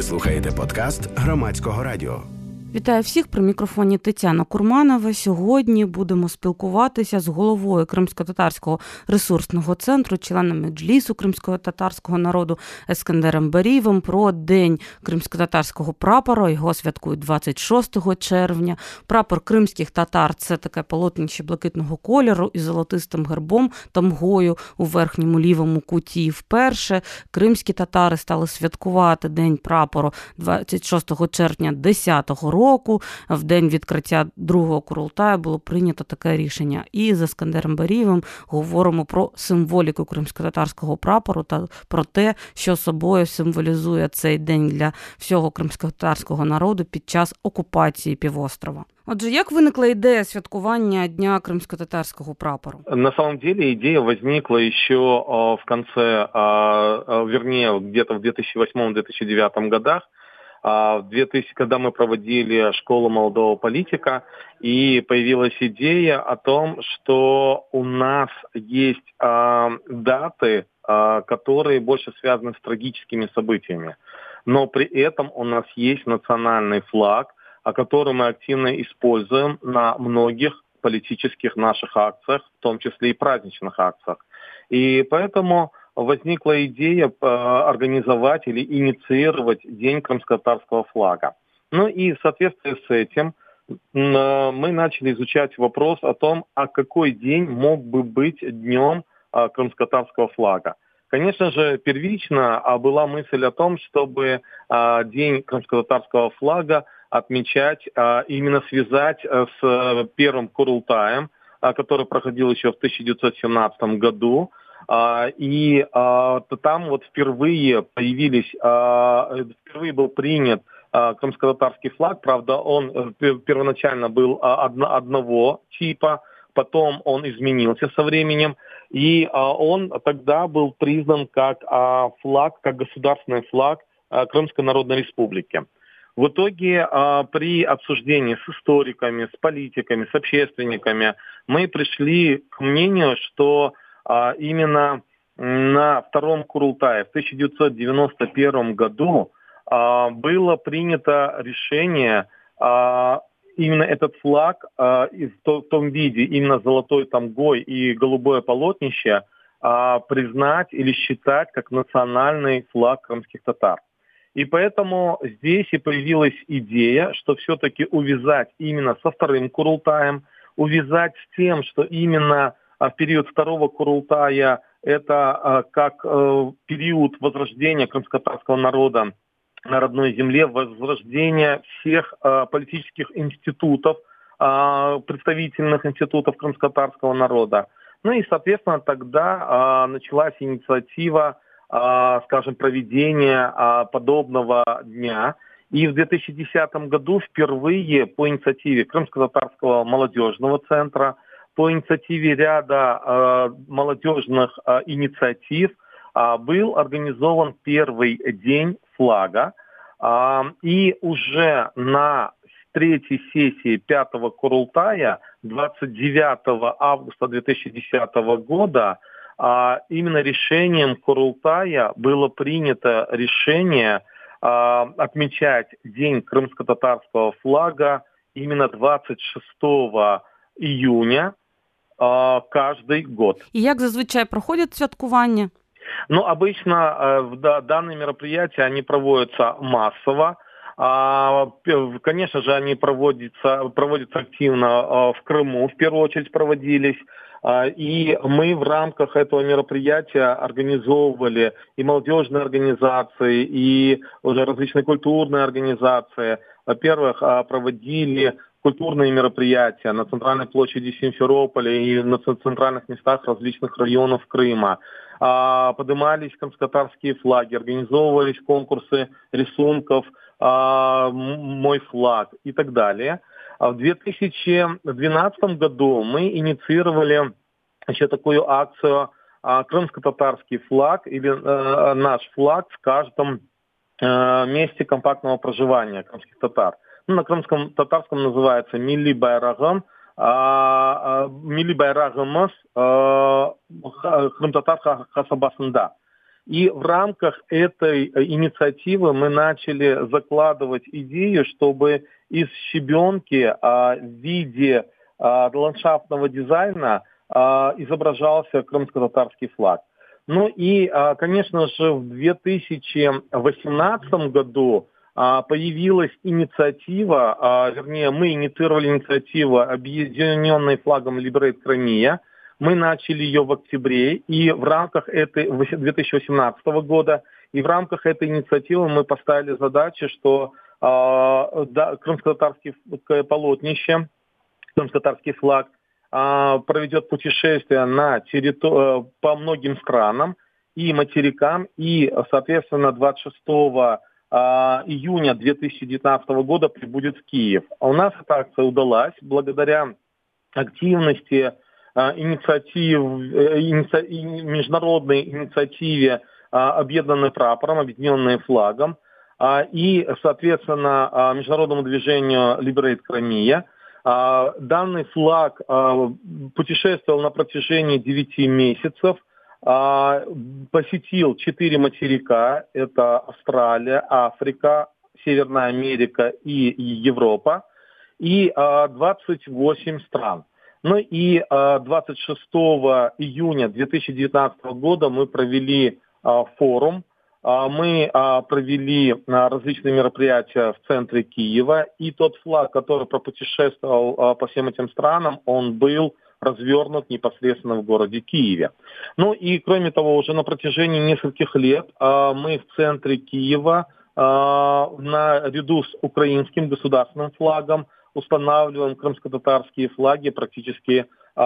Ви слухаєте подкаст Громадського радіо. Вітаю всіх, при мікрофоні Тетяна Курманова. Сьогодні будемо спілкуватися з головою Кримсько-татарського ресурсного центру, членом Меджлісу кримсько-татарського народу Ескендером Барієвим про День кримсько-татарського прапора. Його святкують 26 червня. Прапор кримських татар – це таке полотнище блакитного кольору із золотистим гербом та мгою у верхньому лівому куті. Вперше кримські татари стали святкувати День прапору 26 червня 10-го року. В день відкриття другого Курултаю було прийнято таке рішення. І з Ескендером Барієвим говоримо про символіку кримсько-татарського прапору та про те, що собою символізує цей день для всього кримсько-татарського народу під час окупації півострова. Отже, як виникла ідея святкування Дня кримсько-татарського прапору? На самом деле идея возникла еще в конце, вернее, где-то в 2008-2009 годах, когда мы проводили школу молодого политика, и появилась идея о том, что у нас есть даты, которые больше связаны с трагическими событиями. Но при этом у нас есть национальный флаг, который мы активно используем на многих политических наших акциях, в том числе и праздничных акциях. И поэтому возникла идея организовать или инициировать День крымско-татарского флага. Ну и в соответствии с этим мы начали изучать вопрос о том, а какой день мог бы быть днем крымско-татарского флага. Конечно же, первично была мысль о том, чтобы День крымско-татарского флага отмечать, именно связать с первым Курултаем, который проходил еще в 1917 году. И там вот впервые был принят крымско-татарский флаг. Правда, он первоначально был одного типа, потом он изменился со временем. И он тогда был признан как флаг, как государственный флаг Крымской Народной Республики. В итоге при обсуждении с историками, с политиками, с общественниками мы пришли к мнению, что именно на втором Курултае в 1991 году было принято решение именно этот флаг в том виде, именно золотой тамгой и голубое полотнище, признать или считать как национальный флаг крымских татар. И поэтому здесь и появилась идея, что все-таки увязать именно со вторым Курултаем, увязать с тем, что именно в период второго Курултая это как период возрождения крымско-татарского народа на родной земле, возрождения всех политических институтов, представительных институтов крымско-татарского народа. Ну и, соответственно, тогда началась инициатива, скажем, проведения подобного дня. И в 2010 году впервые по инициативе Крымско-татарского молодежного центра, по инициативе ряда молодежных инициатив был организован первый день флага. И уже на третьей сессии 5-го Курултая 29 августа 2010 года именно решением Курултая было принято решение отмечать День крымско-татарского флага именно 26 июня каждый год. І як зазвичай проходять святкування? Ну, обычно данные мероприятия, они проводятся массово. Конечно же, они проводятся активно в Крыму, в первую очередь проводились. И мы в рамках этого мероприятия организовывали и молодежные организации, и уже различные культурные организации. Во-первых, проводили культурные мероприятия на центральной площади Симферополя и на центральных местах различных районов Крыма. Поднимались крымско-татарские флаги, организовывались конкурсы рисунков «Мой флаг» и так далее. В 2012 году мы инициировали еще такую акцию «Крымско-татарский флаг» или «Наш флаг в каждом месте компактного проживания крымских татар». Ну, на крымском татарском называется «Милли байрагым», «Милли байрагымыз Крым-татар хасабасында». И в рамках этой инициативы мы начали закладывать идею, чтобы из щебенки в виде ландшафтного дизайна изображался крымско-татарский флаг. Ну и, конечно же, в 2018 году появилась инициатива, вернее, мы инициировали инициативу, объединенной флагом Liberate Crimea. Мы начали ее в октябре, и в рамках 2018 года, и в рамках этой инициативы мы поставили задачу, что крымско-татарское полотнище, крымско-татарский флаг проведет путешествие по многим странам и материкам, и, соответственно, 26 июня 2019 года прибудет в Киев. А у нас эта акция удалась благодаря активности международной инициативе «Объединенный прапором», «Объединенные флагом», и, соответственно, международному движению Liberate Crimea. Данный флаг путешествовал на протяжении 9 месяцев, посетил 4 материка, это Австралия, Африка, Северная Америка и Европа, и 28 стран. Ну и 26 июня 2019 года мы провели форум, мы провели различные мероприятия в центре Киева, и тот флаг, который пропутешествовал по всем этим странам, он был развернут непосредственно в городе Киеве. Ну и кроме того, уже на протяжении нескольких лет мы в центре Киева наряду с украинским государственным флагом устанавливаем крымско-татарские флаги практически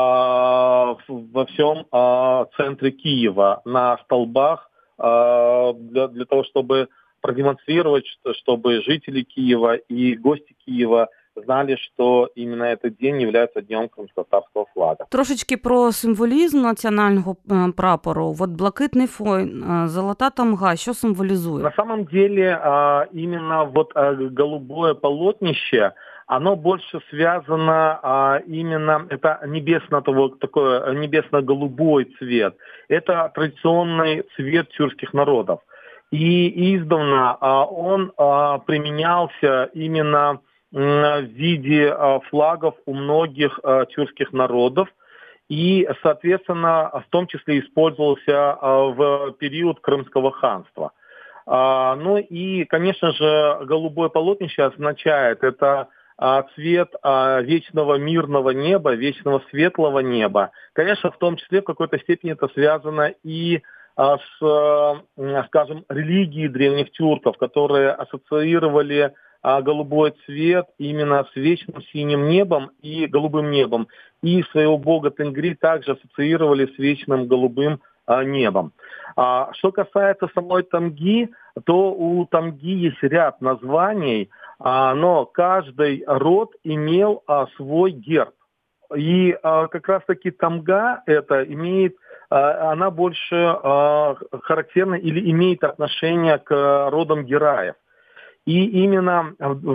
во всем центре Киева, на столбах, для того, чтобы продемонстрировать, чтобы жители Киева и гости Киева знали, что именно этот день является днем крымско-татарского флага. Трошечки про символізм національного прапору. Вот блакитний фон, золота тамга, що символізує? На самом деле именно вот голубое полотнище, оно больше связано именно, это такой небесно-голубой цвет. Это традиционный цвет тюркских народов. И издавна он применялся именно в виде флагов у многих тюркских народов. И, соответственно, в том числе использовался в период Крымского ханства. Ну и, конечно же, голубое полотнище означает, это цвет вечного мирного неба, вечного светлого неба. Конечно, в том числе в какой-то степени это связано и с, скажем, религией древних тюрков, которые ассоциировали голубой цвет именно с вечным синим небом и голубым небом. И своего бога Тенгри также ассоциировали с вечным голубым небом. Что касается самой тамги, то у тамги есть ряд названий, но каждый род имел свой герб. И как раз-таки тамга это имеет, она больше характерна или имеет отношение к родам гераев. И именно в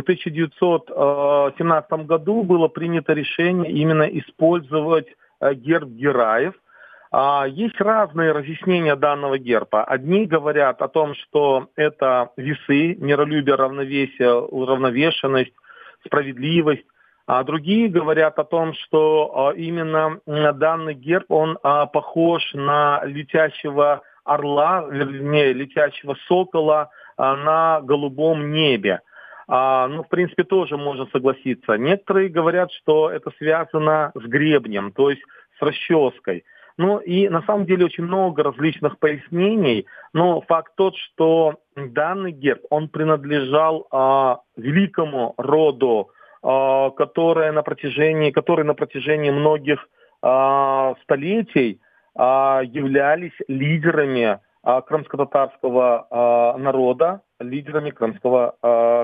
1917 году было принято решение именно использовать герб гераев. Есть разные разъяснения данного герба. Одни говорят о том, что это весы, миролюбие, равновесие, уравновешенность, справедливость. А другие говорят о том, что именно данный герб, он похож на летящего орла, вернее, летящего сокола на голубом небе. В принципе, тоже можно согласиться. Некоторые говорят, что это связано с гребнем, то есть с расческой. Ну и на самом деле очень много различных пояснений, но факт тот, что данный герб, он принадлежал великому роду, который на протяжении многих столетий являлись лидерами крымско-татарского народа, лидерами крымского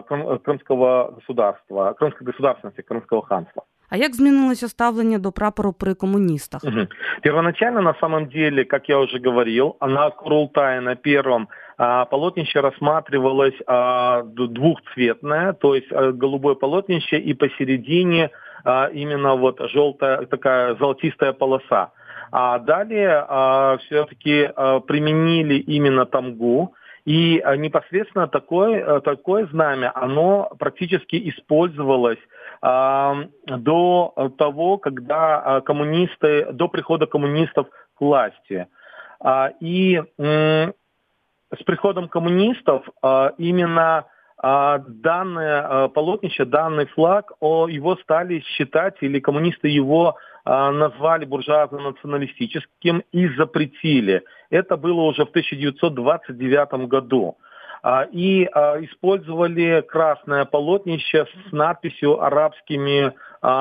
государства, крымской государственности, крымского ханства. А як змінилося ставлення до прапору при комуністах? Первоначально, на самом деле, как я уже говорил, на Курултае на первом полотнище рассматривалось двухцветное, то есть голубое полотнище, и посередине именно вот желтая, такая золотистая полоса. А далее все-таки применили именно тамгу. И непосредственно такое знамя, оно практически использовалось до того, когда до прихода коммунистов к власти. И с приходом коммунистов именно данное полотнище, данный флаг, его стали считать, или коммунисты его назвали буржуазно-националистическим и запретили. Это было уже в 1929 году. И использовали красное полотнище с надписью арабскими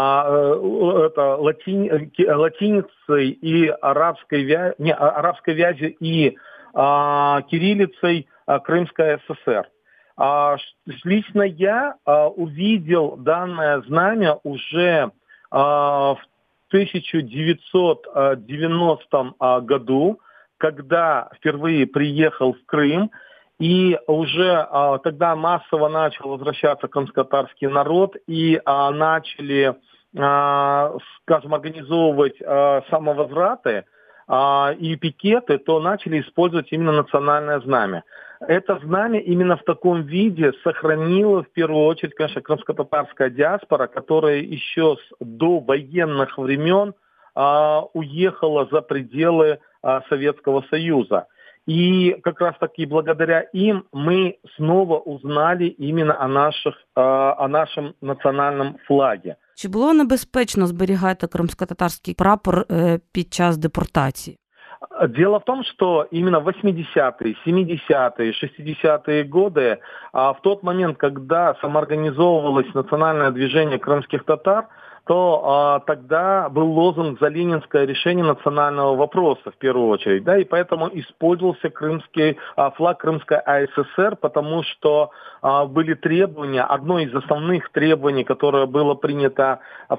латиницей и арабской вязью и кириллицей Крымская ССР. Лично я увидел данное знамя уже в 1990 году, когда впервые приехал в Крым, и уже тогда массово начал возвращаться крымско-татарский народ, и начали, скажем, организовывать самовозвраты и пикеты, то начали использовать именно национальное знамя. Это знамя именно в таком виде сохранила в первую очередь, конечно, крымско-татарская диаспора, которая еще с довоенных времен уехала за пределы Советского Союза. И как раз таки благодаря им мы снова узнали именно о нашем национальном флаге. Чи було небезпечно зберігати кримсько-татарський прапор під час депортації? Дело в том, что именно 80-е, 70-е, 60-е годы, в тот момент, когда самоорганизовывалось национальное движение крымских татар, то тогда был лозунг за ленинское решение национального вопроса в первую очередь, да, и поэтому использовался флаг Крымской АССР, потому что были требования, одно из основных требований, которое было принято в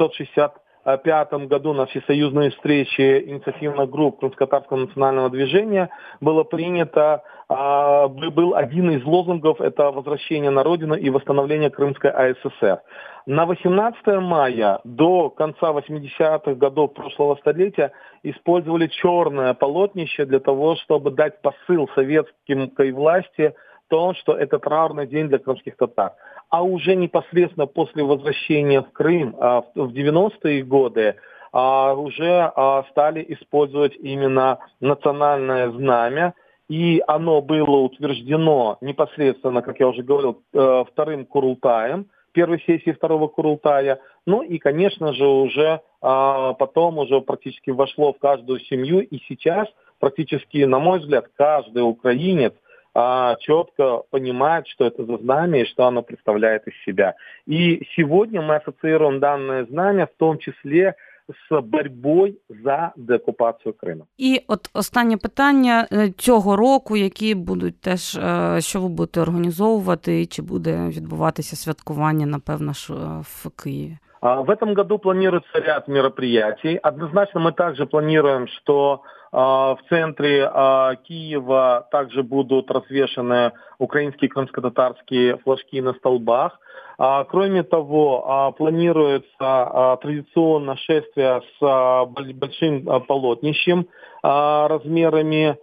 1965 году на всесоюзной встрече инициативных групп Крымско-татарского национального движения, было принято, был один из лозунгов, это возвращение на родину и восстановление Крымской АССР. На 18 мая до конца 80-х годов прошлого столетия использовали черное полотнище для того, чтобы дать посыл советской власти в том, что это траурный день для крымских татар. А уже непосредственно после возвращения в Крым в 90-е годы уже стали использовать именно национальное знамя, и оно было утверждено непосредственно, как я уже говорил, вторым Курултаем, первой сессии второго Курултая. Ну и, конечно же, уже потом уже практически вошло в каждую семью. И сейчас практически, на мой взгляд, каждый украинец четко понимает, что это за знамя и что оно представляет из себя. И сегодня мы ассоциируем данное знамя в том числе з боротьбою за деокупацію Криму. І от останнє питання цього року, які будуть теж, що ви будете організовувати, і чи буде відбуватися святкування, напевно, ж в Києві? В этом году планируется ряд мероприятий. Однозначно мы также планируем, что в центре Киева также будут развешаны украинские крымско-татарские флажки на столбах. Кроме того, планируется традиционное шествие с большим полотнищем размерами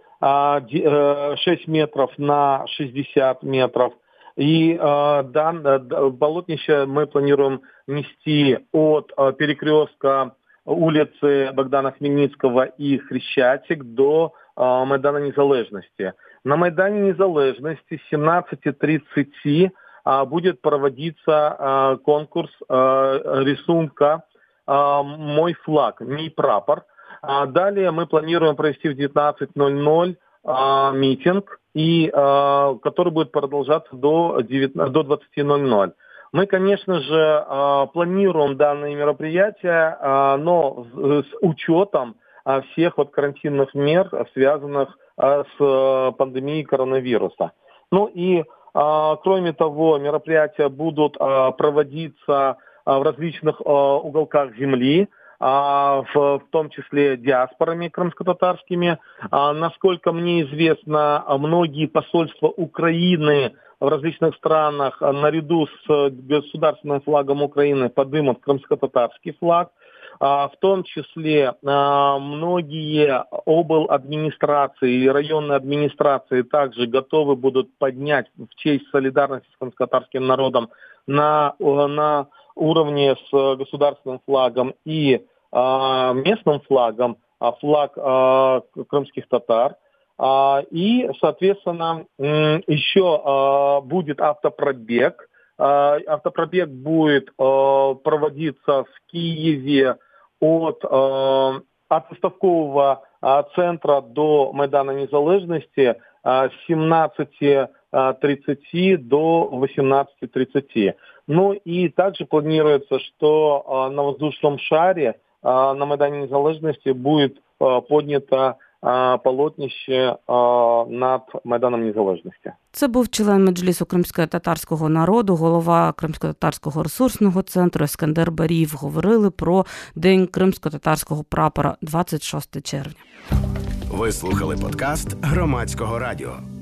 6 метров на 60 метров. И полотнище мы планируем нести от перекрестка улицы Богдана Хмельницкого и Хрещатик до Майдана Незалежности. На Майдане Незалежности с 17:30 будет проводиться конкурс рисунка «Мой флаг», «Мой прапор». Далее мы планируем провести в 19:00 митинг, который будет продолжаться до 20:00. Мы, конечно же, планируем данные мероприятия, но с учетом всех карантинных мер, связанных с пандемией коронавируса. Ну и, кроме того, мероприятия будут проводиться в различных уголках земли, в том числе диаспорами крымско-татарскими. Насколько мне известно, многие посольства Украины в различных странах наряду с государственным флагом Украины поднимут крымско-татарский флаг. В том числе многие обладминистрации и районные администрации также готовы будут поднять в честь солидарности с крымско-татарским народом на уровне с государственным флагом и местным флагом флаг крымских татар. И, соответственно, еще будет автопробег. Автопробег будет проводиться в Киеве от выставкового центра до Майдана Незалежности с 17:30 до 18:30. Ну и также планируется, что на воздушном шаре на Майдане Незалежности будет поднято полотнище над Майданом Незалежності. Це був член Меджлісу кримсько-татарського народу, голова Кримсько-татарського ресурсного центру Ескендер Баріїв. Говорили про День кримсько-татарського прапора 26 червня. Ви слухали подкаст Громадського радіо.